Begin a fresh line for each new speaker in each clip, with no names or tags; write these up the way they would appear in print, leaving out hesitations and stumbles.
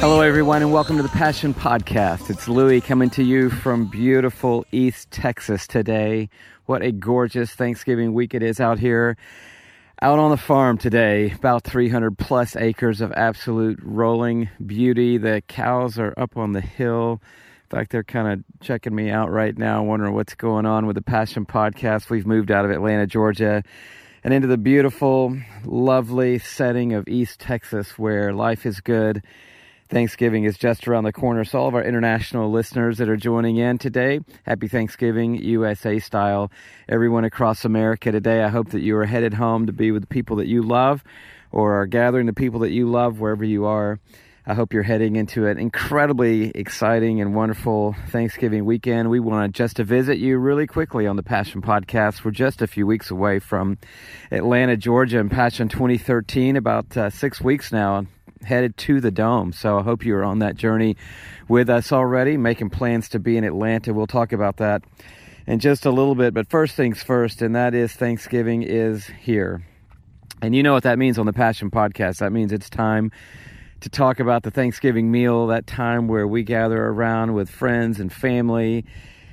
Hello, everyone, and welcome to the Passion Podcast. It's Louie coming to you from beautiful East Texas today. What a gorgeous Thanksgiving week it is out here. Out on the farm today, about 300 plus acres of absolute rolling beauty. The cows are up on the hill. In fact, they're kind of checking me out right now, wondering what's going on with the Passion Podcast. We've moved out of Atlanta, Georgia, and into the beautiful, lovely setting of East Texas where life is good. Thanksgiving is just around the corner. So all of our international listeners that are joining in today, happy Thanksgiving, USA style. Everyone across America today, I hope that you are headed home to be with the people that you love or are gathering the people that you love wherever you are. I hope you're heading into an incredibly exciting and wonderful Thanksgiving weekend. We want just to visit you really quickly on the Passion Podcast. We're just a few weeks away from Atlanta, Georgia, and Passion 2013, about 6 weeks now, headed to the Dome. So I hope you're on that journey with us already, making plans to be in Atlanta. We'll talk about that in just a little bit. But first things first, and that is Thanksgiving is here. And you know what that means on the Passion Podcast. That means it's time to talk about the Thanksgiving meal, that time where we gather around with friends and family,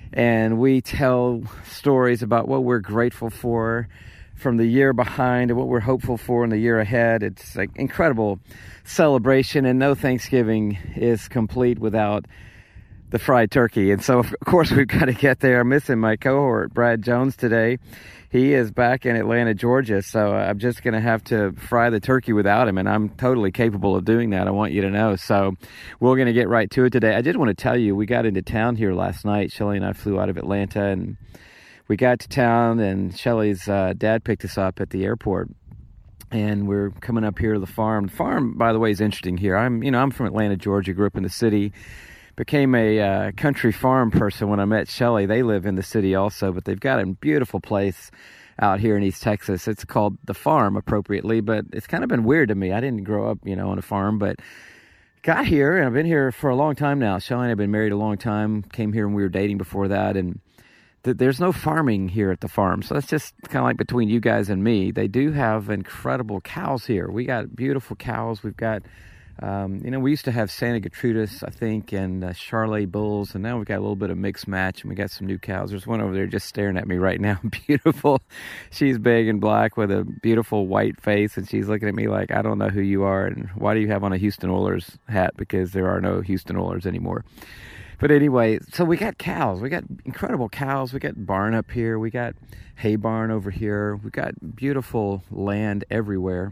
and we tell stories about what we're grateful for from the year behind and what we're hopeful for in the year ahead. It's an incredible celebration, and no Thanksgiving is complete without the fried turkey. And so, of course, we've got to get there. I'm missing my cohort, Brad Jones, today. He is back in Atlanta, Georgia, so I'm just going to have to fry the turkey without him, and I'm totally capable of doing that, I want you to know. So we're going to get right to it today. I did want to tell you, we got into town here last night. Shelly and I flew out of Atlanta, and we got to town, and Shelly's dad picked us up at the airport, and we're coming up here to the farm. The farm, by the way, is interesting here. I'm from Atlanta, Georgia, grew up in the city, became a country farm person when I met Shelly. They live in the city also, but they've got a beautiful place out here in East Texas. It's called The Farm, appropriately, but it's kind of been weird to me. I didn't grow up, on a farm, but got here, and I've been here for a long time now. Shelly and I have been married a long time, came here when we were dating before that, and there's no farming here at the farm. So that's just kind of like between you guys and me. They do have incredible cows here. We got beautiful cows. We've got, we used to have Santa Gertrudis, I think, and Charolais bulls. And now we've got a little bit of mixed match, and we got some new cows. There's one over there just staring at me right now. Beautiful. She's big and black with a beautiful white face. And she's looking at me like, I don't know who you are. And why do you have on a Houston Oilers hat? Because there are no Houston Oilers anymore. But anyway, so we got cows. We got incredible cows. We got barn up here. We got hay barn over here. We got beautiful land everywhere.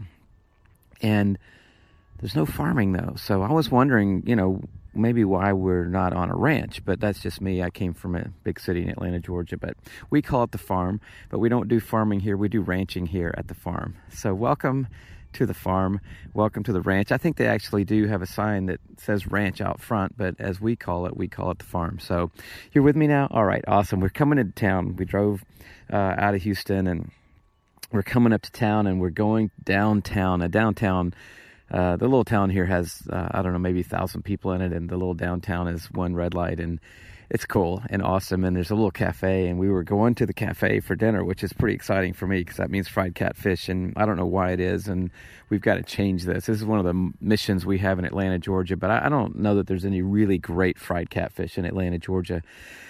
And there's no farming, though. So I was wondering, maybe why we're not on a ranch. But that's just me. I came from a big city in Atlanta, Georgia. But we call it the farm. But we don't do farming here. We do ranching here at the farm. So welcome to the farm. Welcome to the ranch. I think they actually do have a sign that says ranch out front, but as we call it the farm. So you're with me now? All right, awesome. We're coming into town. We drove out of Houston, and we're coming up to town, and we're going downtown. Downtown, the little town here has, maybe 1,000 people in it, and the little downtown is one red light, and it's cool and awesome, and there's a little cafe, and we were going to the cafe for dinner, which is pretty exciting for me because that means fried catfish, and I don't know why it is, and we've got to change this. This is one of the missions we have in Atlanta, Georgia, but I don't know that there's any really great fried catfish in Atlanta, Georgia.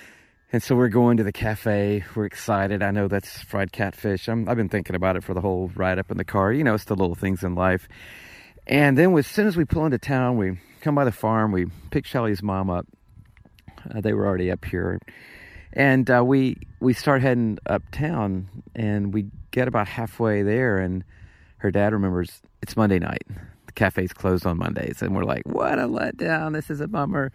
And so we're going to the cafe. We're excited. I know that's fried catfish. I've been thinking about it for the whole ride up in the car. It's the little things in life. And then as soon as we pull into town, we come by the farm. We pick Shelly's mom up. They were already up here. And we start heading uptown, and we get about halfway there, and her dad remembers it's Monday night. The cafe's closed on Mondays. And we're like, what a letdown. This is a bummer.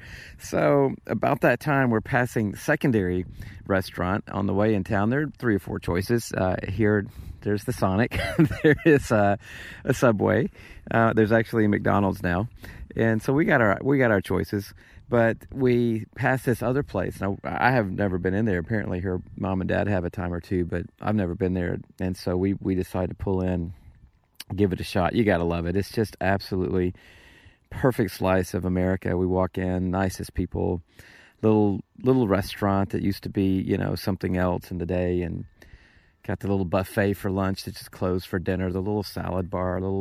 So about that time, we're passing the Secondary restaurant on the way in town. There are 3 or 4 choices. Here, there's the Sonic. There is a Subway. There's actually a McDonald's now. And so we got our choices. But we passed this other place. Now, I have never been in there. Apparently, her mom and dad have a time or two, but I've never been there. And so we decided to pull in, give it a shot. You got to love it. It's just absolutely perfect slice of America. We walk in, nicest people, little restaurant that used to be, something else in the day, and got the little buffet for lunch that just closed for dinner, the little salad bar, little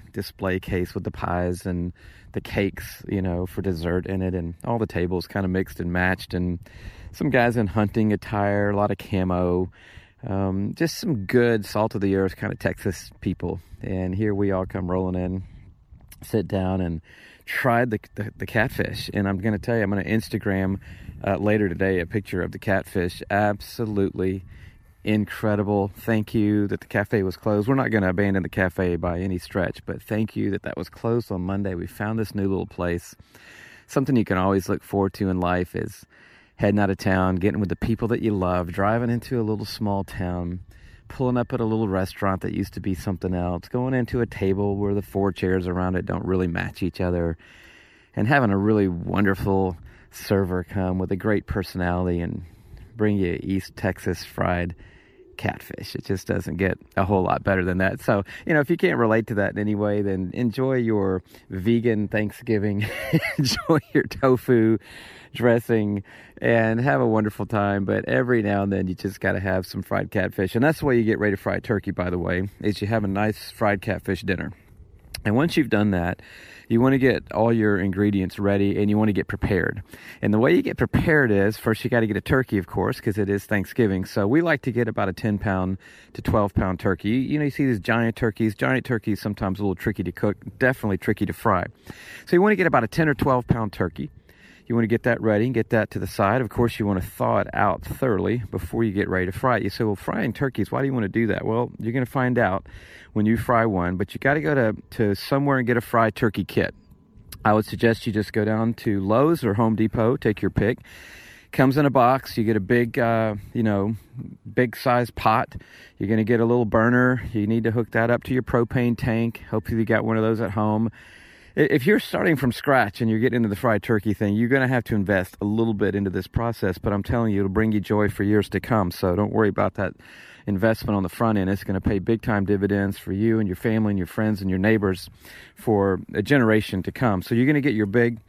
display case with the pies and the cakes, for dessert in it, and all the tables kind of mixed and matched, and some guys in hunting attire, a lot of camo, just some good salt of the earth kind of Texas people. And here we all come rolling in, sit down, and tried the catfish. And I'm going to tell you, I'm going to Instagram later today a picture of the catfish. Absolutely incredible. Thank you that the cafe was closed. We're not going to abandon the cafe by any stretch, but thank you that was closed on Monday. We found this new little place. Something you can always look forward to in life is heading out of town, getting with the people that you love, driving into a little small town, pulling up at a little restaurant that used to be something else, going into a table where the 4 chairs around it don't really match each other, and having a really wonderful server come with a great personality and bring you East Texas fried catfish. It just doesn't get a whole lot better than that. So, if you can't relate to that in any way, then enjoy your vegan Thanksgiving, enjoy your tofu dressing, and have a wonderful time. But every now and then you just got to have some fried catfish. And that's the way you get ready to fry turkey, by the way, is you have a nice fried catfish dinner. And once you've done that, you want to get all your ingredients ready and you want to get prepared. And the way you get prepared is, first you got to get a turkey, of course, because it is Thanksgiving. So we like to get about a 10-pound to 12-pound turkey. You see these giant turkeys. Giant turkeys sometimes a little tricky to cook, definitely tricky to fry. So you want to get about a 10 or 12-pound turkey. You want to get that ready and get that to the side. Of course, you want to thaw it out thoroughly before you get ready to fry it. You say, well, frying turkeys, why do you want to do that? Well, you're going to find out when you fry one, but you got to go to somewhere and get a fried turkey kit. I would suggest you just go down to Lowe's or Home Depot, take your pick. Comes in a box. You get a big, big size pot. You're going to get a little burner. You need to hook that up to your propane tank. Hopefully you got one of those at home. If you're starting from scratch and you're getting into the fried turkey thing, you're going to have to invest a little bit into this process, but I'm telling you, it'll bring you joy for years to come. So don't worry about that investment on the front end. It's going to pay big time dividends for you and your family and your friends and your neighbors for a generation to come. So you're going to get your big,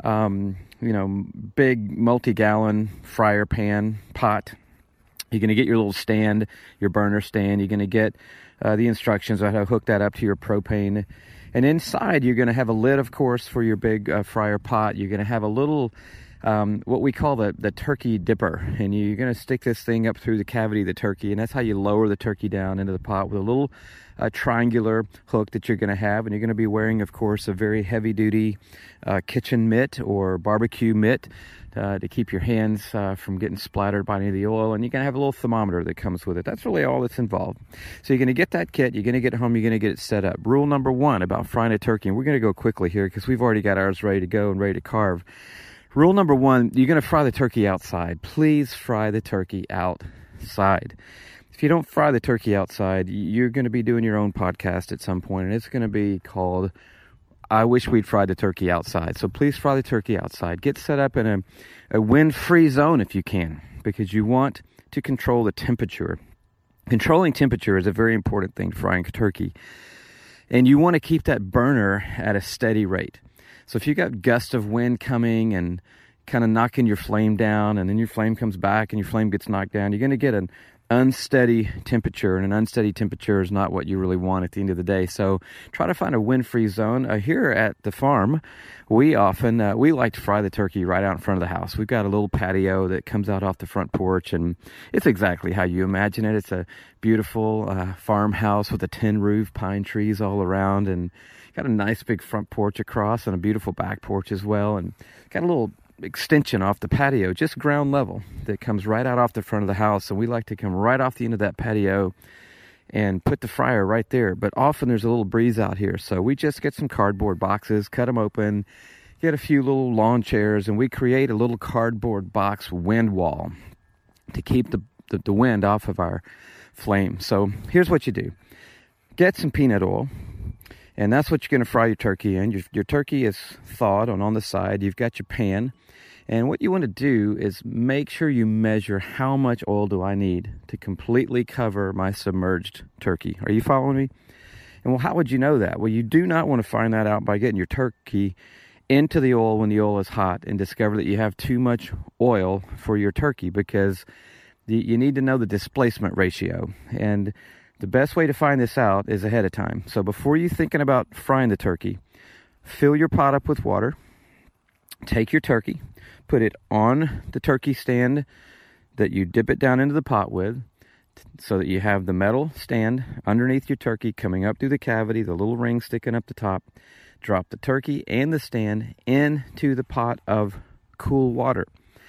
big multi-gallon fryer pan pot. You're going to get your little stand, your burner stand. You're going to get the instructions on how to hook that up to your propane. And inside, you're going to have a lid, of course, for your big fryer pot. You're going to have a little, what we call the turkey dipper. And you're going to stick this thing up through the cavity of the turkey. And that's how you lower the turkey down into the pot with a little triangular hook that you're going to have. And you're going to be wearing, of course, a very heavy-duty kitchen mitt or barbecue mitt to keep your hands from getting splattered by any of the oil. And you're going to have a little thermometer that comes with it. That's really all that's involved. So you're going to get that kit. You're going to get it home. You're going to get it set up. Rule number 1 about frying a turkey, and we're going to go quickly here because we've already got ours ready to go and ready to carve. Rule number 1, you're going to fry the turkey outside. Please fry the turkey outside. If you don't fry the turkey outside, you're going to be doing your own podcast at some point, and it's going to be called I Wish We'd Fried the Turkey Outside. So please fry the turkey outside. Get set up in a wind-free zone if you can, because you want to control the temperature. Controlling temperature is a very important thing to frying turkey. And you want to keep that burner at a steady rate. So if you got gusts of wind coming and kind of knocking your flame down, and then your flame comes back and your flame gets knocked down, you're going to get an unsteady temperature, and an unsteady temperature is not what you really want at the end of the day. So try to find a wind-free zone. Here at the farm, we often we like to fry the turkey right out in front of the house. We've got a little patio that comes out off the front porch, and it's exactly how you imagine it. It's a beautiful farmhouse with a tin roof, pine trees all around, and got a nice big front porch across and a beautiful back porch as well, and got a little extension off the patio, just ground level, that comes right out off the front of the house. And we like to come right off the end of that patio and put the fryer right there. But often there's a little breeze out here, so we just get some cardboard boxes, cut them open, get a few little lawn chairs, and we create a little cardboard box wind wall to keep the wind off of our flame. So here's what you do. Get some peanut oil, and that's what you're going to fry your turkey in. Your turkey is thawed on the side. You've got your pan. And what you want to do is make sure you measure how much oil do I need to completely cover my submerged turkey. Are you following me? And well, how would you know that? Well, you do not want to find that out by getting your turkey into the oil when the oil is hot and discover that you have too much oil for your turkey, because you need to know the displacement ratio. And The best way to find this out is ahead of time. So before you're thinking about frying the turkey, fill your pot up with water. Take your turkey, put it on the turkey stand that you dip it down into the pot with, so that you have the metal stand underneath your turkey coming up through the cavity, the little ring sticking up the top. Drop the turkey and the stand into the pot of cool water.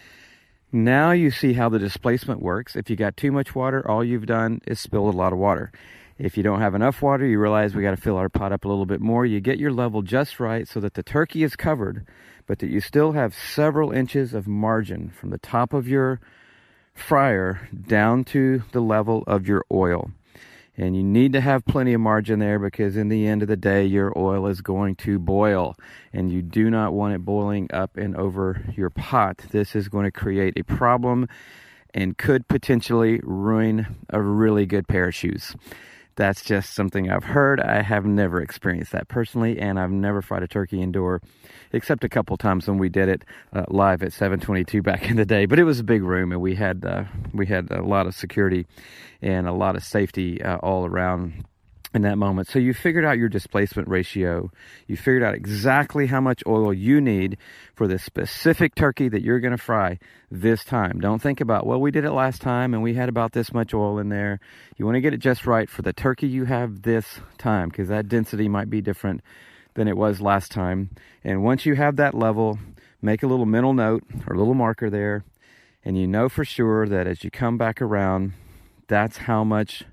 Now you see how the displacement works. If you got too much water, all you've done is spilled a lot of water. If you don't have enough water, you realize we got to fill our pot up a little bit more. You get your level just right so that the turkey is covered, but that you still have several inches of margin from the top of your fryer down to the level of your oil. And you need to have plenty of margin there, because in the end of the day, your oil is going to boil, and you do not want it boiling up and over your pot. This is going to create a problem and could potentially ruin a really good pair of shoes. That's just something I've heard. I have never experienced that personally, and I've never fried a turkey indoor, except a couple times when we did it live at 722 back in the day. But it was a big room, and we had a lot of security and a lot of safety all around in that moment. So you figured out your displacement ratio. You figured out exactly how much oil you need for the specific turkey that you're going to fry this time. Don't think about, well, we did it last time and we had about this much oil in there. You want to get it just right for the turkey you have this time, because that density might be different than it was last time. And once you have that level, make a little mental note or a little marker there, and you know for sure that as you come back around, that's how much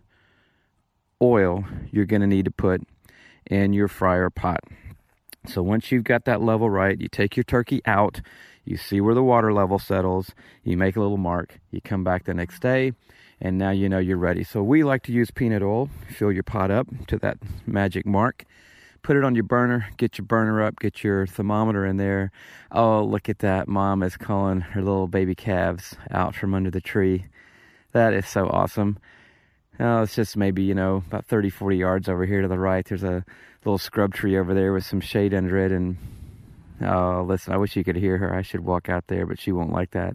oil you're going to need to put in your fryer pot. So once you've got that level right, you take your turkey out, you see where the water level settles, you make a little mark, you come back the next day, and now you know you're ready. So we like to use peanut oil. Fill your pot up to that magic mark, put it on your burner, get your burner up, get your thermometer in there. Oh, look at that. Mom is calling her little baby calves out from under the tree. That is so awesome. Oh, it's just maybe, about 30, 40 yards over here to the right. There's a little scrub tree over there with some shade under it. And, oh, listen, I wish you could hear her. I should walk out there, but she won't like that.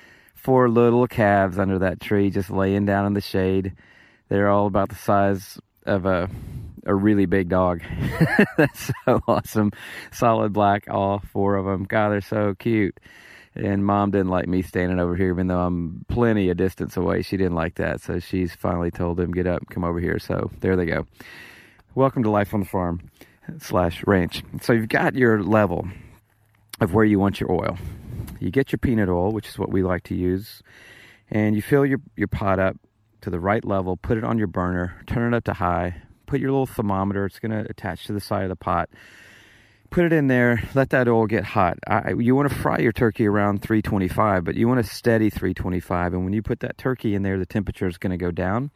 4 little calves under that tree just laying down in the shade. They're all about the size of a really big dog. That's so awesome. Solid black, all 4 of them. God, they're so cute. And Mom didn't like me standing over here, even though I'm plenty of distance away. She didn't like that. So she's finally told them, get up, come over here. So there they go. Welcome to Life on the Farm / Ranch. So you've got your level of where you want your oil. You get your peanut oil, which is what we like to use. And you fill your pot up to the right level. Put it on your burner. Turn it up to high. Put your little thermometer. It's going to attach to the side of the pot. Put it in there, let that oil get hot. You want to fry your turkey around 325, but you want a steady 325. And when you put that turkey in there, the temperature is going to go down.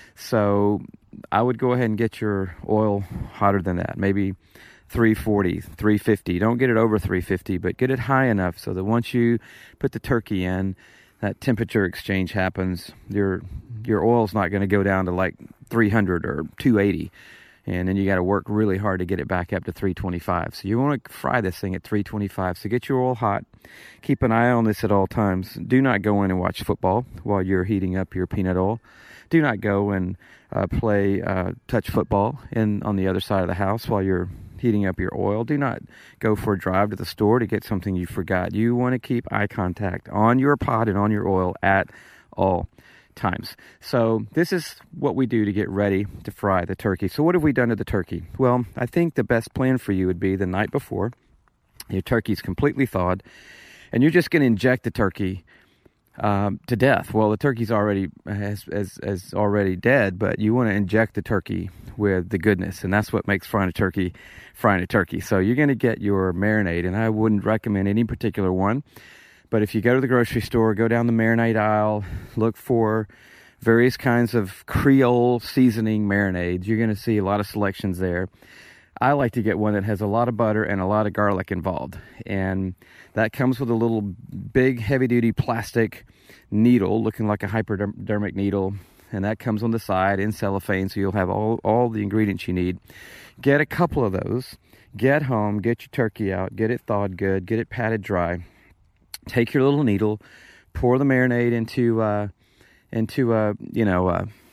So I would go ahead and get your oil hotter than that, maybe 340, 350. Don't get it over 350, but get it high enough so that once you put the turkey in, that temperature exchange happens. Your oil's not going to go down to like 300 or 280. And then you got to work really hard to get it back up to 325. So you want to fry this thing at 325. So get your oil hot. Keep an eye on this at all times. Do not go in and watch football while you're heating up your peanut oil. Do not go and play touch football on the other side of the house while you're heating up your oil. Do not go for a drive to the store to get something you forgot. You want to keep eye contact on your pot and on your oil at all times. So this is what we do to get ready to fry the turkey. So what have we done to the turkey? Well, I think the best plan for you would be the night before. Your turkey's completely thawed, and you're just going to inject the turkey to death. Well, the turkey's already is already dead, but you want to inject the turkey with the goodness, and that's what makes frying a turkey. So you're going to get your marinade, and I wouldn't recommend any particular one. But if you go to the grocery store, go down the marinade aisle, look for various kinds of Creole seasoning marinades. You're going to see a lot of selections there. I like to get one that has a lot of butter and a lot of garlic involved. And that comes with a little big heavy-duty plastic needle looking like a hypodermic needle. And that comes on the side in cellophane, so you'll have all the ingredients you need. Get a couple of those. Get home, get your turkey out, get it thawed good, get it patted dry. Take your little needle, pour the marinade into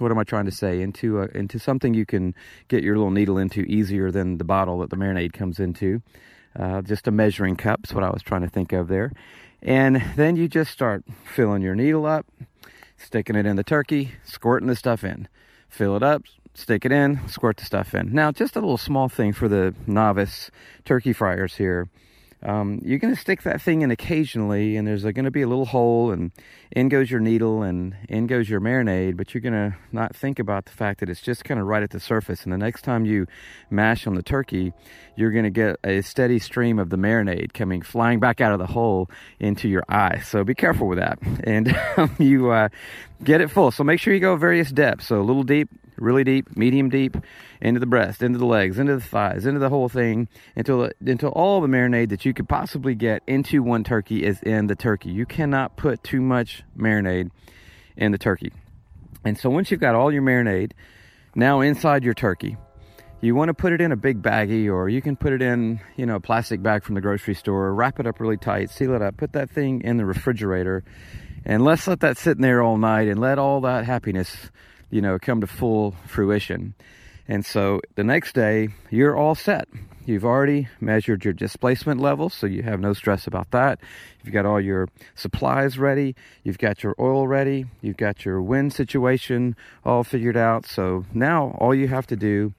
what am I trying to say? Into something you can get your little needle into easier than the bottle that the marinade comes into. Just a measuring cup is what I was trying to think of there. And then you just start filling your needle up, sticking it in the turkey, squirting the stuff in. Fill it up, stick it in, squirt the stuff in. Now, just a little small thing for the novice turkey fryers here. You're going to stick that thing in occasionally, and there's going to be a little hole, and in goes your needle, and in goes your marinade, but you're going to not think about the fact that it's just kind of right at the surface, and the next time you mash on the turkey, you're going to get a steady stream of the marinade flying back out of the hole into your eye. So be careful with that, and you get it full. So make sure you go various depths, so a little deep, really deep, medium deep, into the breast, into the legs, into the thighs, into the whole thing, until all the marinade that you could possibly get into one turkey is in the turkey. You cannot put too much marinade in the turkey. And so once you've got all your marinade now inside your turkey, you want to put it in a big baggie, or you can put it in, a plastic bag from the grocery store, wrap it up really tight, seal it up, put that thing in the refrigerator, and let's let that sit in there all night and let all that happiness come to full fruition. And so the next day, you're all set. You've already measured your displacement levels, so you have no stress about that. You've got all your supplies ready. You've got your oil ready. You've got your wind situation all figured out. So now all you have to do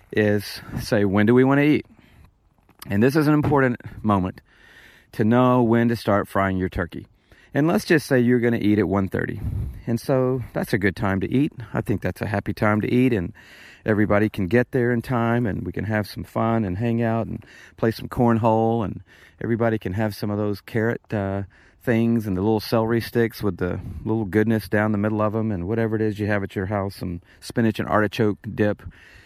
is say, when do we want to eat? And this is an important moment to know when to start frying your turkey. And let's just say you're going to eat at 1:30. And so that's a good time to eat. I think that's a happy time to eat, and everybody can get there in time, and we can have some fun and hang out and play some cornhole, and everybody can have some of those carrot things and the little celery sticks with the little goodness down the middle of them, and whatever it is you have at your house, some spinach and artichoke dip.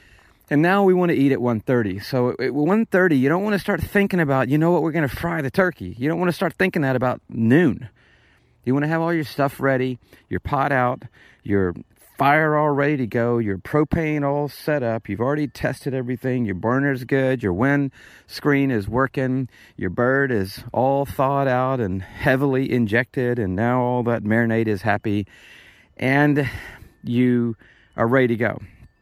And now we want to eat at 1:30. So at 1:30, you don't want to start thinking about, we're going to fry the turkey. You don't want to start thinking that about noon. You want to have all your stuff ready, your pot out, your fire all ready to go, your propane all set up. You've already tested everything. Your burner's good. Your wind screen is working. Your bird is all thawed out and heavily injected. And now all that marinade is happy. And you are ready to go.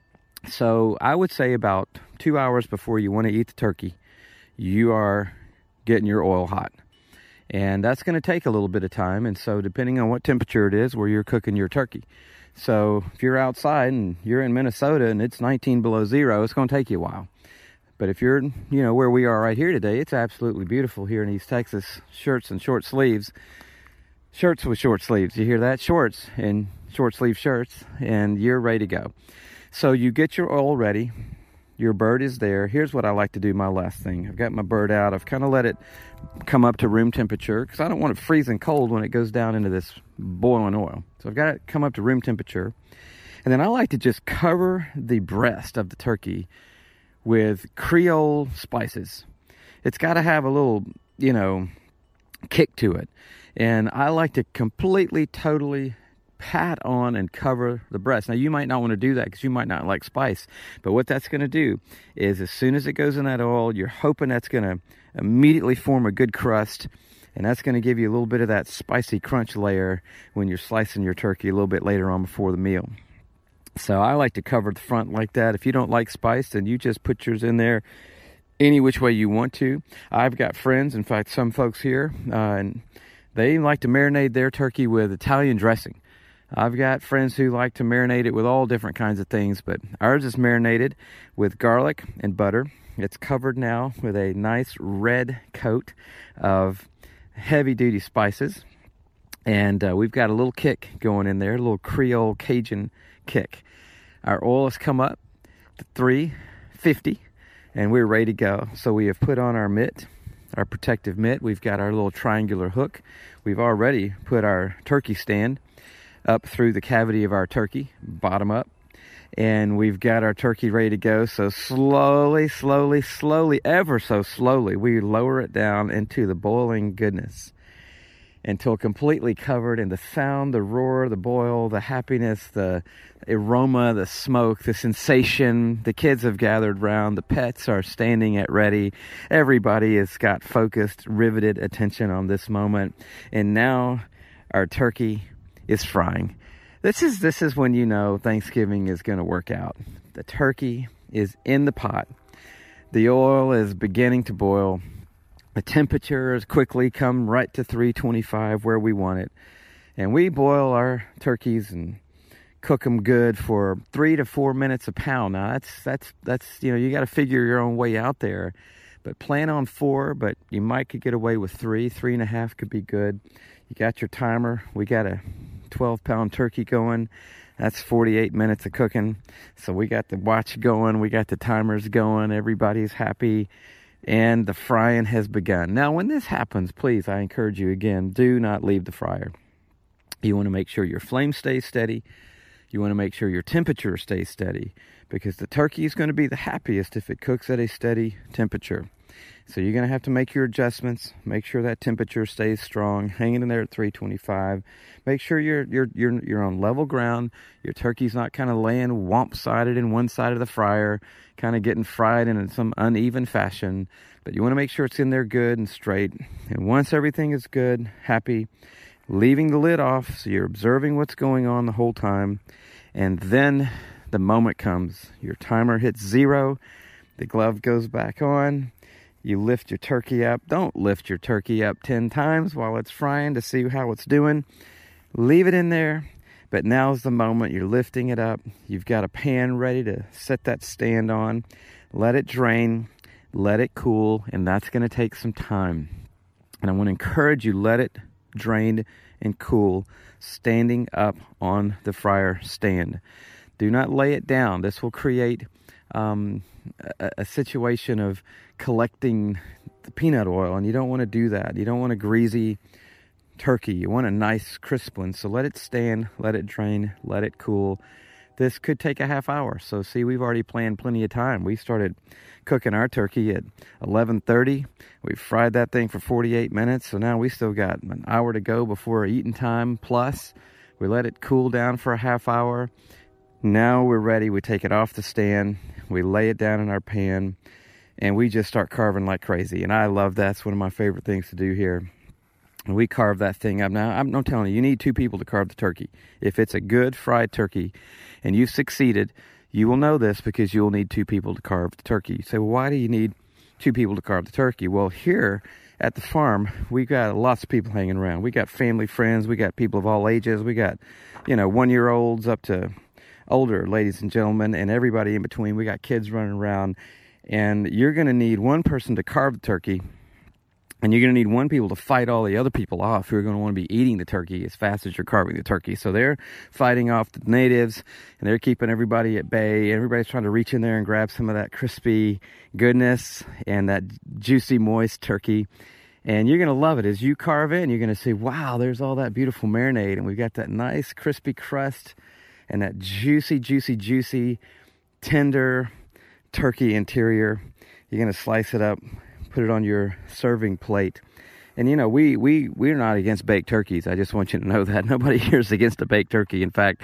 So I would say about 2 hours before you want to eat the turkey, you are getting your oil hot. And that's going to take a little bit of time. And so depending on what temperature it is where you're cooking your turkey. So if you're outside and you're in Minnesota and it's 19 below zero, it's going to take you a while. But if you're, where we are right here today, it's absolutely beautiful here in East Texas. Shirts and short sleeves. Shirts with short sleeves. You hear that? Shorts and short sleeve shirts. And you're ready to go. So you get your oil ready. Your bird is there. Here's what I like to do, my last thing. I've got my bird out. I've kind of let it come up to room temperature because I don't want it freezing cold when it goes down into this boiling oil. So I've got it come up to room temperature. And then I like to just cover the breast of the turkey with Creole spices. It's got to have a little, kick to it. And I like to completely, totally pat on and cover the breast. Now, you might not want to do that because you might not like spice. But what that's going to do is as soon as it goes in that oil, you're hoping that's going to immediately form a good crust. And that's going to give you a little bit of that spicy crunch layer when you're slicing your turkey a little bit later on before the meal. So I like to cover the front like that. If you don't like spice, then you just put yours in there any which way you want to. I've got friends, in fact, some folks here, and they like to marinate their turkey with Italian dressing. I've got friends who like to marinate it with all different kinds of things, but ours is marinated with garlic and butter. It's covered now with a nice red coat of heavy-duty spices. And we've got a little kick going in there, a little Creole Cajun kick. Our oil has come up to 350, and we're ready to go. So we have put on our mitt, our protective mitt. We've got our little triangular hook. We've already put our turkey stand up through the cavity of our turkey, bottom up. And we've got our turkey ready to go. So slowly, ever so slowly, we lower it down into the boiling goodness until completely covered in the sound, the roar, the boil, the happiness, the aroma, the smoke, the sensation. The kids have gathered round. The pets are standing at ready. Everybody has got focused, riveted attention on this moment. And now our turkey is frying. This is when you know Thanksgiving is going to work out. The turkey is in the pot. The oil is beginning to boil. The temperature has quickly come right to 325 where we want it. And we boil our turkeys and cook them good for 3 to 4 minutes a pound. Now that's you got to figure your own way out there. But plan on 4, but you might could get away with 3. 3.5 could be good. You got your timer. We got a 12-pound turkey going. That's 48 minutes of cooking. So we got the watch going. We got the timers going. Everybody's happy. And the frying has begun. Now, when this happens, please, I encourage you again, do not leave the fryer. You want to make sure your flame stays steady. You want to make sure your temperature stays steady, because the turkey is going to be the happiest if it cooks at a steady temperature. So you're going to have to make your adjustments. Make sure that temperature stays strong, hanging in there at 325. Make sure you're on level ground. Your turkey's not kind of laying womp-sided in one side of the fryer, kind of getting fried in some uneven fashion. But you want to make sure it's in there good and straight. And once everything is good, happy, leaving the lid off so you're observing what's going on the whole time. And then the moment comes. Your timer hits 0. The glove goes back on. You lift your turkey up. Don't lift your turkey up 10 times while it's frying to see how it's doing. Leave it in there. But now's the moment. You're lifting it up. You've got a pan ready to set that stand on. Let it drain. Let it cool. And that's going to take some time. And I want to encourage you, let it drain and cool standing up on the fryer stand. Do not lay it down. This will create a situation of collecting the peanut oil, and you don't want to do that. You don't want a greasy turkey. You want a nice crisp one. So let it stand, let it drain, let it cool. This could take a half hour. So see, we've already planned plenty of time. We started cooking our turkey at 11:30. We fried that thing for 48 minutes. So now we still got an hour to go before eating time. Plus, we let it cool down for a half hour. Now we're ready. We take it off the stand. We lay it down in our pan, and we just start carving like crazy. And I love that. It's one of my favorite things to do here. And we carve that thing up. Now, I'm not telling you, you need 2 people to carve the turkey. If it's a good fried turkey and you've succeeded, you will know this because you will need 2 people to carve the turkey. You say, well, why do you need 2 people to carve the turkey? Well, here at the farm, we got lots of people hanging around. We got family, friends. We got people of all ages. We got, 1-year-olds up to older ladies and gentlemen, and everybody in between. We got kids running around, and you're going to need 1 person to carve the turkey, and you're going to need 1 people to fight all the other people off who are going to want to be eating the turkey as fast as you're carving the turkey. So they're fighting off the natives, and they're keeping everybody at bay. Everybody's trying to reach in there and grab some of that crispy goodness and that juicy, moist turkey. And you're going to love it. As you carve it, and you're going to see, wow, there's all that beautiful marinade, and we've got that nice crispy crust and that juicy, juicy, juicy, tender turkey interior. You're going to slice it up, put it on your serving plate. And, we're not against baked turkeys. I just want you to know that. Nobody here is against a baked turkey. In fact,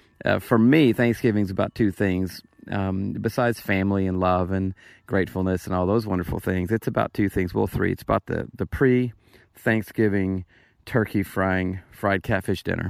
for me, Thanksgiving's about 2 things. Besides family and love and gratefulness and all those wonderful things, it's about 2 things. Well, 3. It's about the pre-Thanksgiving turkey fried catfish dinner.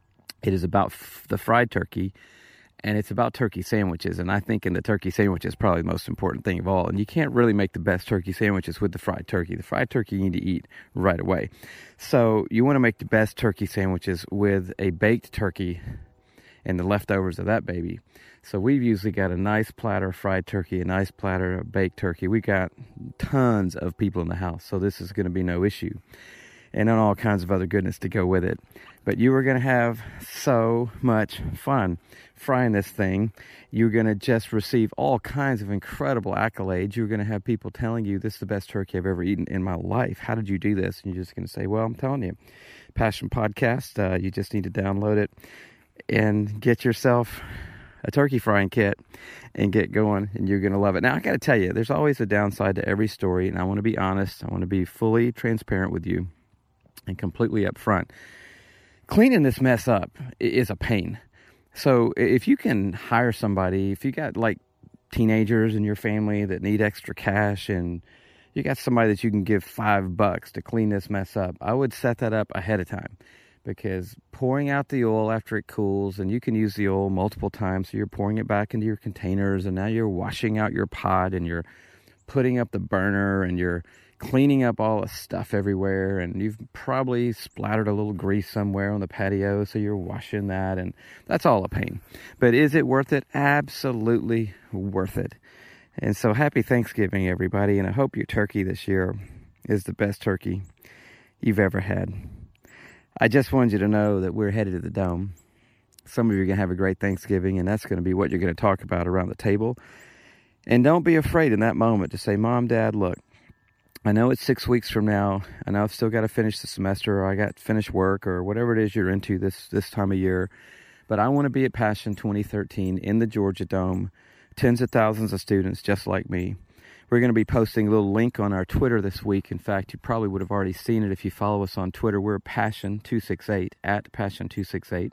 It is about the fried turkey, and it's about turkey sandwiches. And I think in the turkey sandwich is probably the most important thing of all. And you can't really make the best turkey sandwiches with the fried turkey. The fried turkey you need to eat right away. So you want to make the best turkey sandwiches with a baked turkey and the leftovers of that baby. So we've usually got a nice platter of fried turkey, a nice platter of baked turkey. We got tons of people in the house, so this is going to be no issue. And then all kinds of other goodness to go with it. But you are going to have so much fun frying this thing. You're going to just receive all kinds of incredible accolades. You're going to have people telling you, this is the best turkey I've ever eaten in my life. How did you do this? And you're just going to say, well, I'm telling you, Passion Podcast, you just need to download it and get yourself a turkey frying kit and get going, and you're going to love it. Now, I got to tell you, there's always a downside to every story, and I want to be honest. I want to be fully transparent with you and completely upfront. Cleaning this mess up is a pain. So if you can hire somebody, if you got like teenagers in your family that need extra cash and you got somebody that you can give $5 to clean this mess up, I would set that up ahead of time. because pouring out the oil after it cools, and you can use the oil multiple times, so you're pouring it back into your containers, and now you're washing out your pot, and you're putting up the burner, and you're cleaning up all the stuff everywhere, and you've probably splattered a little grease somewhere on the patio, so you're washing that, and that's all a pain. But is it worth it? Absolutely worth it. And so happy Thanksgiving, everybody, and I hope your turkey this year is the best turkey you've ever had. I just wanted you to know that we're headed to the Dome. Some of you are going to have a great Thanksgiving, and that's going to be what you're going to talk about around the table. And don't be afraid in that moment to say, Mom, Dad, look, I know it's 6 weeks from now. I know I've still got to finish the semester, or I got to finish work, or whatever it is you're into this time of year. But I want to be at Passion 2013 in the Georgia Dome. Tens of thousands of students just like me. We're going to be posting a little link on our Twitter this week. In fact, you probably would have already seen it if you follow us on Twitter. We're Passion268, at Passion268.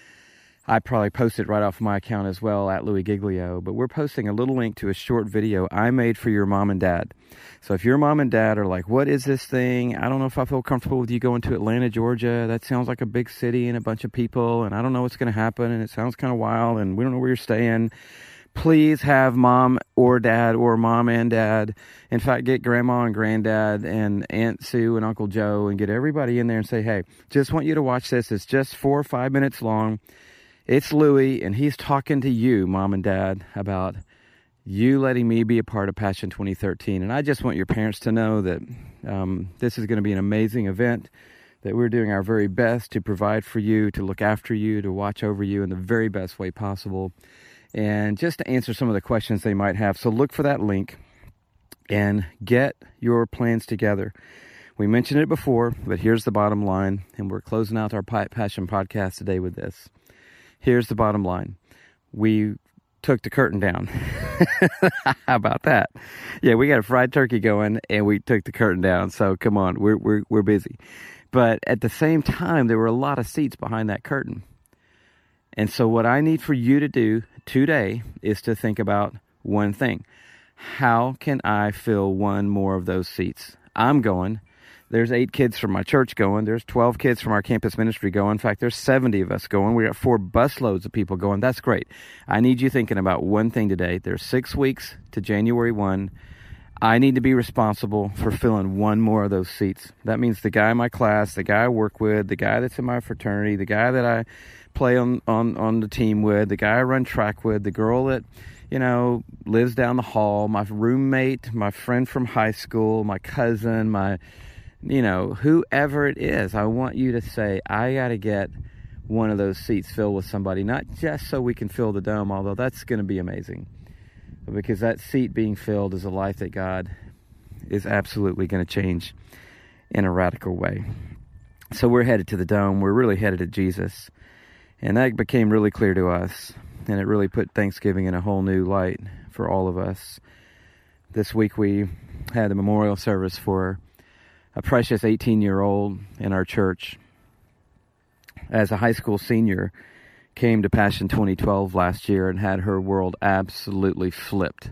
I probably posted right off my account as well, at Louis Giglio. But we're posting a little link to a short video I made for your mom and dad. So if your mom and dad are like, what is this thing? I don't know if I feel comfortable with you going to Atlanta, Georgia. That sounds like a big city and a bunch of people, and I don't know what's going to happen, and it sounds kind of wild, and we don't know where you're staying. Please have mom or dad, or mom and dad. In fact, get grandma and granddad and Aunt Sue and Uncle Joe, and get everybody in there and say, hey, just want you to watch this. It's just 4 or 5 minutes long. It's Louis, and he's talking to you, mom and dad, about you letting me be a part of Passion 2013. And I just want your parents to know that this is going to be an amazing event, that we're doing our very best to provide for you, to look after you, to watch over you in the very best way possible, and just to answer some of the questions they might have. So look for that link and get your plans together. We mentioned it before, but here's the bottom line, and we're closing out our Passion podcast today with this. Here's the bottom line. We took the curtain down. How about that? Yeah, we got a fried turkey going, and we took the curtain down. So come on, we're busy. But at the same time, there were a lot of seats behind that curtain. And so what I need for you to do today is to think about one thing. How can I fill one more of those seats? I'm going. There's 8 kids from my church going. There's 12 kids from our campus ministry going. In fact, there's 70 of us going. We got 4 busloads of people going. That's great. I need you thinking about one thing today. There's 6 weeks to January 1. I need to be responsible for filling one more of those seats. That means the guy in my class, the guy I work with, the guy that's in my fraternity, the guy that I play on the team with, the guy I run track with, the girl that, lives down the hall, my roommate, my friend from high school, my cousin, whoever it is. I want you to say, I got to get one of those seats filled with somebody, not just so we can fill the Dome, although that's going to be amazing, but because that seat being filled is a life that God is absolutely going to change in a radical way. So we're headed to the Dome. We're really headed to Jesus. And that became really clear to us. And it really put Thanksgiving in a whole new light for all of us. This week we had a memorial service for a precious 18-year-old in our church. As a high school senior, came to Passion 2012 last year and had her world absolutely flipped.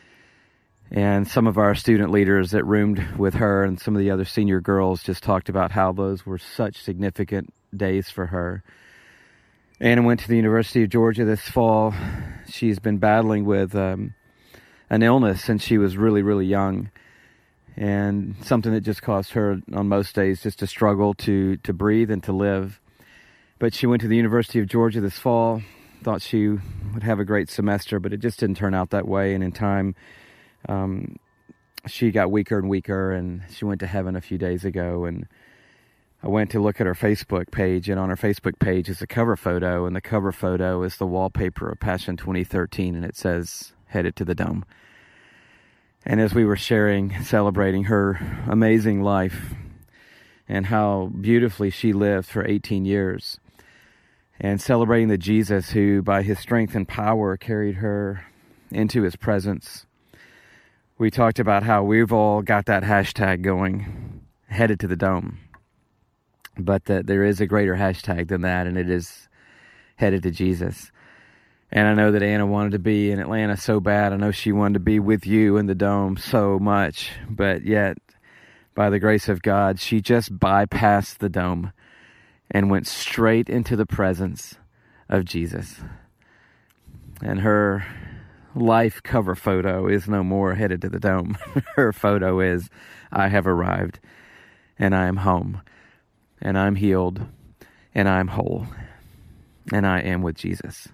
And some of our student leaders that roomed with her and some of the other senior girls just talked about how those were such significant days for her. Anna went to the University of Georgia this fall. She's been battling with an illness since she was really, really young, and something that just caused her on most days just to struggle to breathe and to live. But she went to the University of Georgia this fall, thought she would have a great semester, but it just didn't turn out that way. And in time, she got weaker and weaker, and she went to heaven a few days ago. And I went to look at her Facebook page, and on her Facebook page is a cover photo, and the cover photo is the wallpaper of Passion 2013, and it says, headed to the Dome. And as we were celebrating her amazing life and how beautifully she lived for 18 years, and celebrating the Jesus who, by his strength and power, carried her into his presence, we talked about how we've all got that hashtag going, headed to the Dome. But that there is a greater hashtag than that, and it is headed to Jesus. And I know that Anna wanted to be in Atlanta so bad. I know she wanted to be with you in the Dome so much. But yet, by the grace of God, she just bypassed the Dome. and went straight into the presence of Jesus. And her life cover photo is no more headed to the dome. Her photo is, I have arrived, and I am home, and I'm healed, and I'm whole, and I am with Jesus.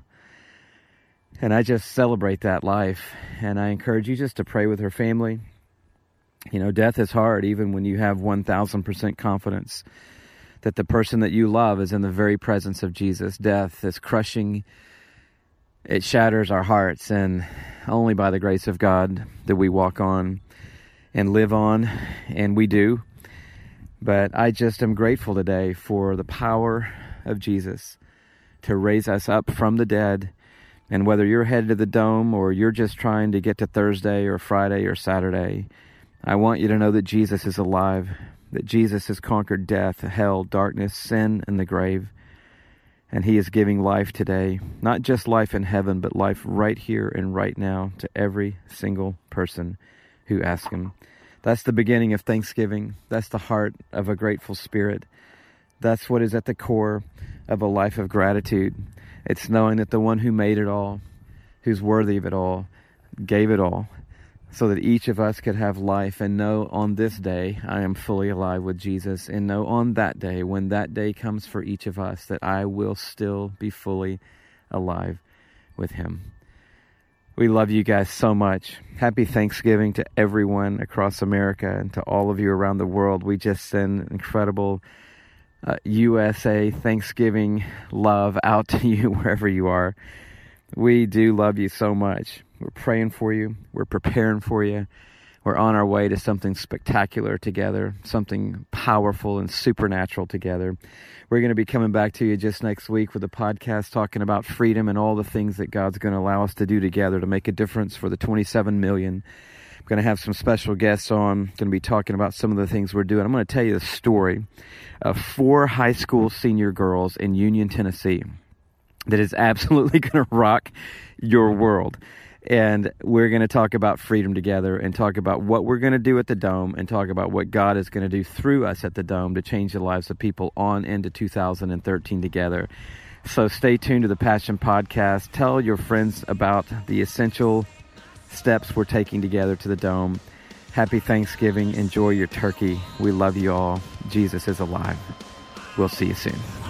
And I just celebrate that life, and I encourage you just to pray with her family. You know, death is hard, even when you have 1,000% confidence that the person that you love is in the very presence of Jesus. Death is crushing. It shatters our hearts, and only by the grace of God that we walk on and live on, and we do. But I just am grateful today for the power of Jesus to raise us up from the dead. And whether you're headed to the dome or you're just trying to get to Thursday or Friday or Saturday, I want you to know that Jesus is alive, that Jesus has conquered death, hell, darkness, sin, and the grave. And he is giving life today, not just life in heaven, but life right here and right now to every single person who asks him. That's the beginning of Thanksgiving. That's the heart of a grateful spirit. That's what is at the core of a life of gratitude. It's knowing that the one who made it all, who's worthy of it all, gave it all, so that each of us could have life and know on this day I am fully alive with Jesus, and know on that day, when that day comes for each of us, that I will still be fully alive with him. We love you guys so much. Happy Thanksgiving to everyone across America and to all of you around the world. We just send incredible USA Thanksgiving love out to you wherever you are. We do love you so much. We're praying for you. We're preparing for you. We're on our way to something spectacular together, something powerful and supernatural together. We're going to be coming back to you just next week with a podcast talking about freedom and all the things that God's going to allow us to do together to make a difference for the 27 million. I'm going to have some special guests on, going to be talking about some of the things we're doing. I'm going to tell you the story of 4 high school senior girls in Union, Tennessee that is absolutely going to rock your world. And we're going to talk about freedom together and talk about what we're going to do at the Dome and talk about what God is going to do through us at the Dome to change the lives of people on into 2013 together. So stay tuned to the Passion Podcast. Tell your friends about the essential steps we're taking together to the Dome. Happy Thanksgiving. Enjoy your turkey. We love you all. Jesus is alive. We'll see you soon.